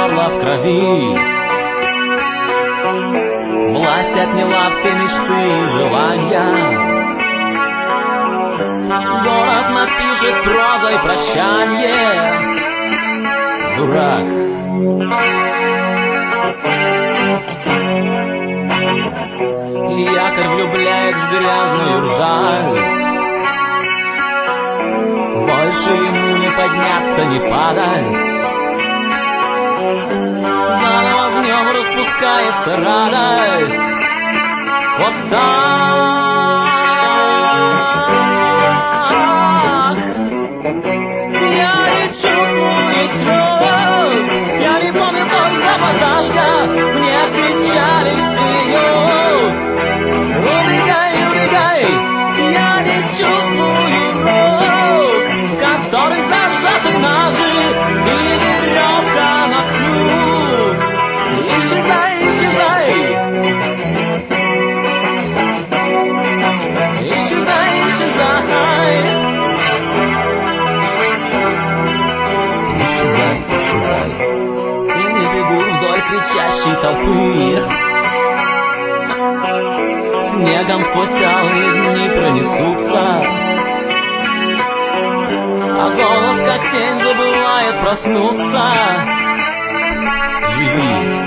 горло в крови. Власть отняла все мечты и желания. Город напишет прозой прощанье. Дурак. Якорь влюбляет в грязную ржавь. Больше ему не подняться, не падать. Заново в нем распускается радость. Вот так. Я не чувствую слез. Я не помню, как западашка. Мне отвечали всерьез. Убегай, убегай. Я не чувствую рог, который зажат в ножи, и веревка на круг. Исчезай, исчезай. Исчезай, исчезай. Исчезай, исчезай. Я не бегу вдоль кричащей толпы. Снегом сквозь алые дни пронесутся, а голос, как тень, забывает проснуться. Живи.